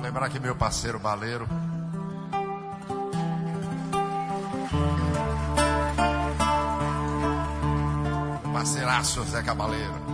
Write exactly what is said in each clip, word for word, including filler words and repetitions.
Lembrar que meu parceiro baleiro, meu parceiraço Zé Cabaleiro.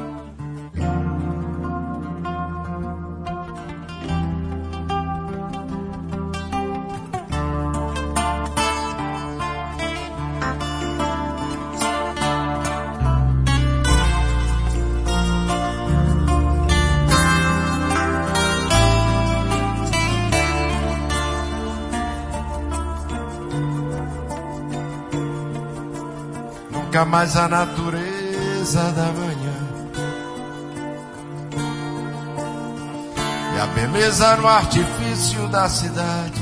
Nunca mais a natureza da manhã e a beleza no artifício da cidade.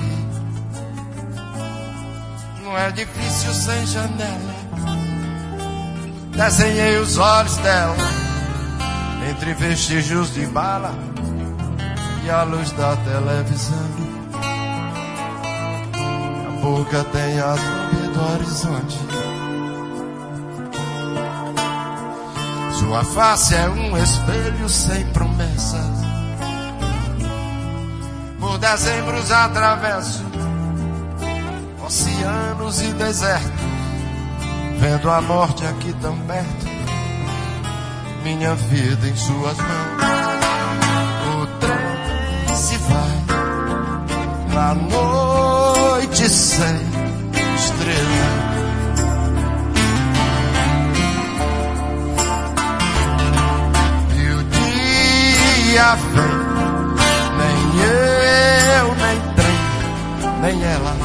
Não é difícil sem janela. Desenhei os olhos dela entre vestígios de bala e a luz da televisão. A boca tem a sombra do horizonte. Sua face é um espelho sem promessas. Por dezembros atravesso oceanos e deserto, vendo a morte aqui tão perto, minha vida em suas mãos. O trem se vai pra noite sem estrela. Vem, nem eu, nem trem, nem ela.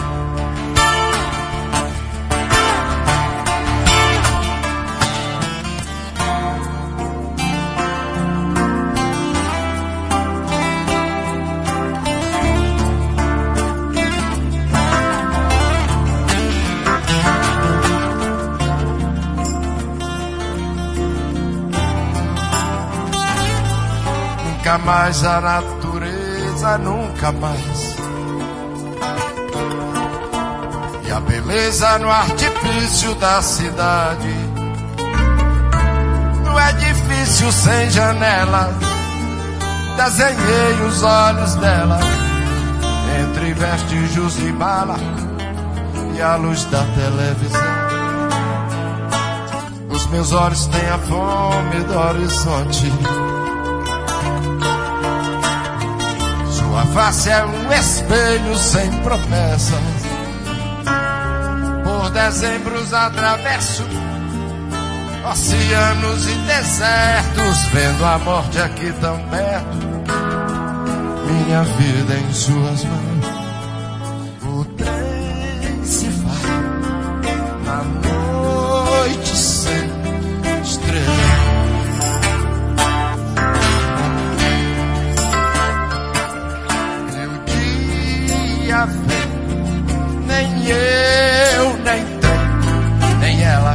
Nunca mais a natureza, nunca mais. E a beleza no artifício da cidade. Não é difícil sem janela. Desenhei os olhos dela entre vestígios de bala e a luz da televisão. Os meus olhos têm a fome do horizonte. Sua face é um espelho sem promessas. Por dezembros atravesso oceanos e desertos, vendo a morte aqui tão perto, minha vida em suas mãos. O trem se vai na noite sem estrela. Vem, nem eu, nem tem, nem ela.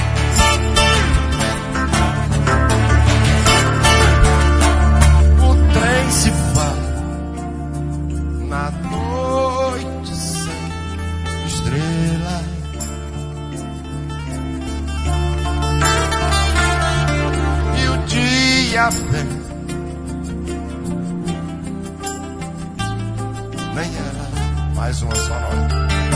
O trem se vai na noite sem estrela. E o dia vem, nem ela. Mais uma só nota.